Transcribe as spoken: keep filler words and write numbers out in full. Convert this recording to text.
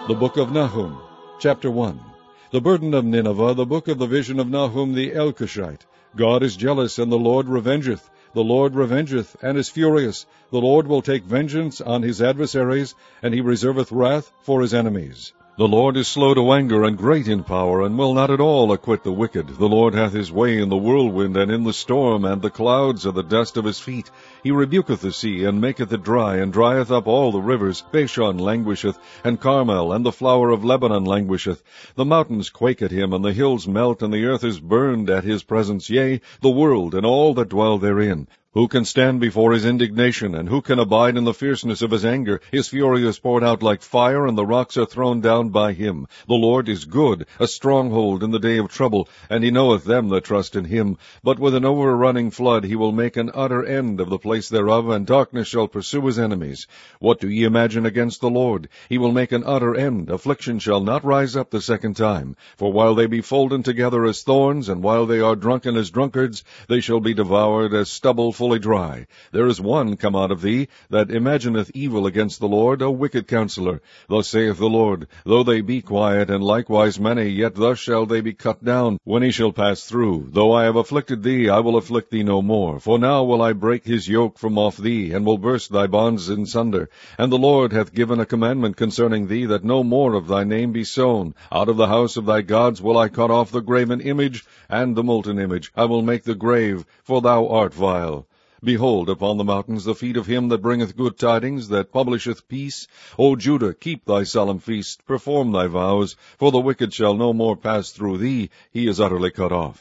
The Book of Nahum, Chapter one. The burden of Nineveh, the book of the vision of Nahum the Elkoshite. God is jealous, and the Lord revengeth. The Lord revengeth, and is furious. The Lord will take vengeance on his adversaries, and he reserveth wrath for his enemies. The Lord is slow to anger, and great in power, and will not at all acquit the wicked. The Lord hath his way in the whirlwind, and in the storm, and the clouds are the dust of his feet. He rebuketh the sea, and maketh it dry, and drieth up all the rivers. Bashan languisheth, and Carmel, and the flower of Lebanon languisheth. The mountains quake at him, and the hills melt, and the earth is burned at his presence, yea, the world, and all that dwell therein. Who can stand before his indignation, and who can abide in the fierceness of his anger? His fury is poured out like fire, and the rocks are thrown down by him. The Lord is good, a stronghold in the day of trouble, and he knoweth them that trust in him. But with an overrunning flood he will make an utter end of the place thereof, and darkness shall pursue his enemies. What do ye imagine against the Lord? He will make an utter end. Affliction shall not rise up the second time. For while they be folden together as thorns, and while they are drunken as drunkards, they shall be devoured as stubble fully dry. There is one come out of thee that imagineth evil against the Lord, a wicked counselor. Thus saith the Lord, though they be quiet, and likewise many, yet thus shall they be cut down, when he shall pass through. Though I have afflicted thee, I will afflict thee no more. For now will I break his yoke from off thee, and will burst thy bonds in sunder. And the Lord hath given a commandment concerning thee, that no more of thy name be sown. Out of the house of thy gods will I cut off the graven image, and the molten image. I will make the grave, for thou art vile. Behold, upon the mountains the feet of him that bringeth good tidings, that publisheth peace. O Judah, keep thy solemn feast, perform thy vows, for the wicked shall no more pass through thee, he is utterly cut off.